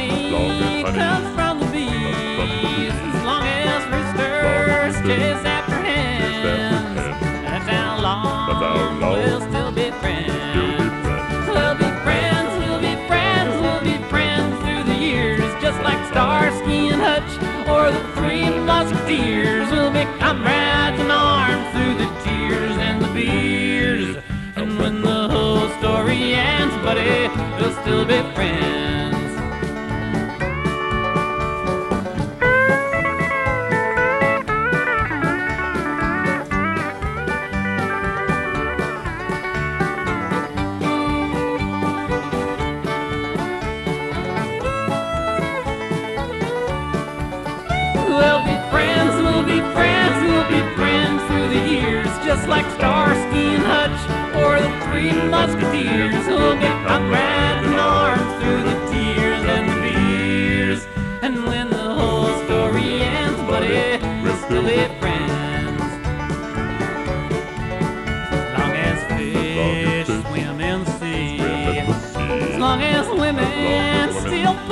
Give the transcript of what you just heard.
honey comes from the bees, as long as roosters chase after hens, that's how long we'll still be friends. We'll be friends, we'll be friends, we'll be friends through the years, just like Starsky and Hutch or the Three Musketeers. We'll be comrades in arms through the tears and the beers, and when the whole story ends, buddy, we'll still be friends. We'll be friends, we'll be friends, we'll be friends through the years, just like Starsky and Hutch or the Three Musketeers. We'll be comrades in arms through the tears and the beers, and when the whole story ends, buddy, we'll still be friends. As long as fish swim in the sea, as long as women still